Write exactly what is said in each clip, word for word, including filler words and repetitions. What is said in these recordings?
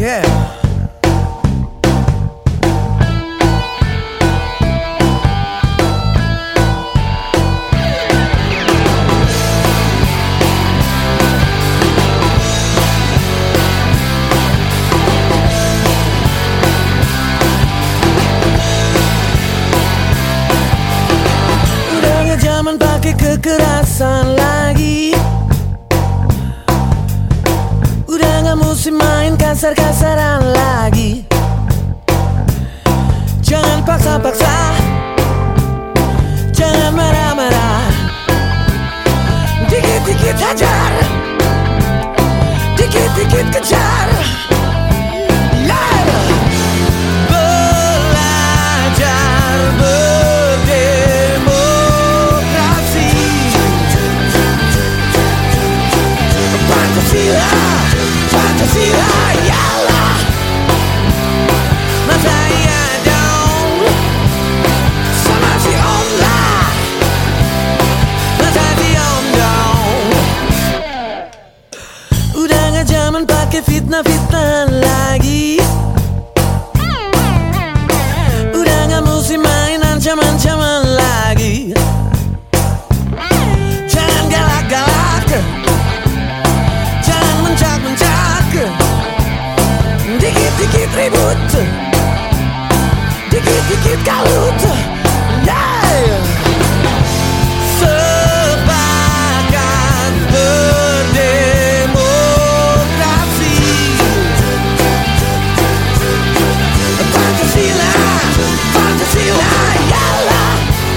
Yeah. Udah gak zaman pakai kekerasan lagi. Udah gak musim main kasar-kasaran lagi. Jangan paksa-paksa, jangan marah-marah. Dikit-dikit hajar, dikit-dikit kejar. Yeah. Belajar berdemokrasi. Pancasila, Pancasila, yalah. Masa iya dong sama si Om lah. Masa si Om dong. Udah gak zaman pakai fitnah-fitnah lagi. Udah gak musim main ancam-ancaman lagi. Jangan galak-galak, jangan mencak-mencak. Dikit-dikit ribut, dikit-dikit kalut. Yeah. Sepakat berdemokrasi. Pancasila, Pancasila, yalah.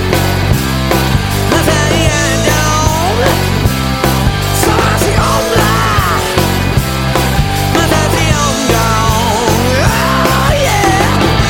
Masa iya dong sama si Om lah. Masa si Om dong. Oh yeah.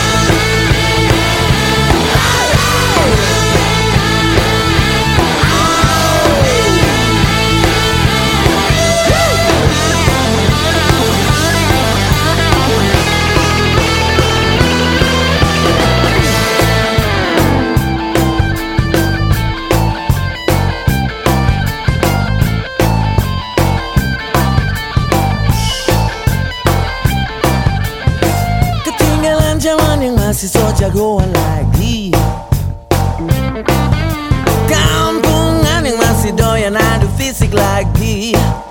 Ketinggalan zaman yang masih so jagoan lagi. Kampungan yang masih doyan adu fisik lagi.